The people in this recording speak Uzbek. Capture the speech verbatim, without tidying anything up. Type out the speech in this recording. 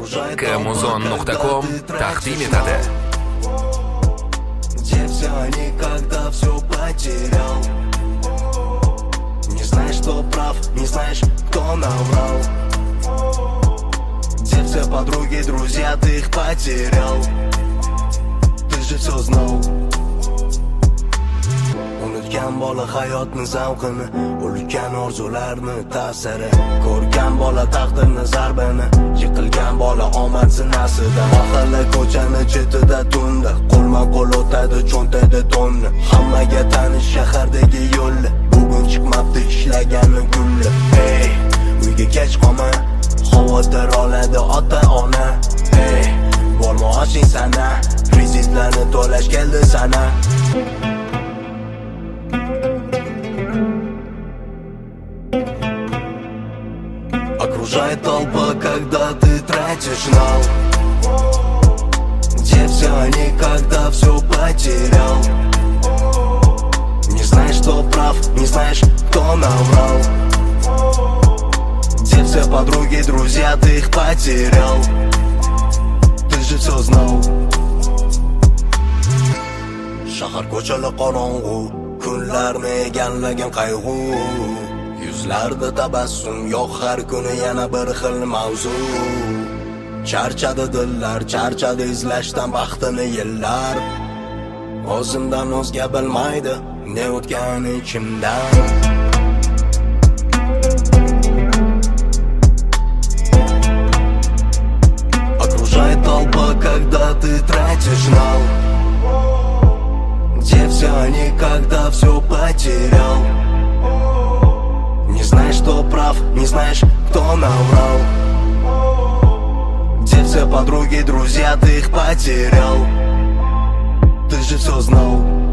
Камузон nuqta com taqdim etadi. Где все они, когда все потерял? Не знаешь, кто прав, не знаешь, кто наврал. Где все подруги, друзья, ты их потерял. Ты же все знал. Unutgan bola hayotni zavqini, o'lgan orzularni ta'siri, ko'rgan bola taqdirni zarbini, yiqilgan bola omad sinasida. Mahalla ko'chani chetida tunda, qo'lma-qo'l o'tadi cho'ntayda tonni. Hammaga tanish shahardagi yo'lli, bugun chiqmabdi ishlagani gulli. Hey, uyga kech qolma, xavotir oladi ota-ona. Hey, bormoqching sana, kreditlarni to'lash keldi sana. Окружает толпа, когда ты тратишь нал. Где все они, когда все потерял? Не знаешь, кто прав, не знаешь, кто наврал. Где все подруги, друзья, ты их потерял. Ты же все знал. Shahar ko'chali qorong'u, kunlarni egallagan qayg'u. Yuzlarda tabassum yo'q, har kuni yana bir xil mavzu. Charchadi dillar, charchadi izlashdan baxtini yillar. O'zimdan o'zga bilmaydi ne o'tgan ichimdan. Окружает толпа, когда ты тратишь нал. Где все они, когда все потерял? Не знаешь, кто прав, не знаешь, кто наврал. Где все подруги, друзья, ты их потерял. Ты же все знал.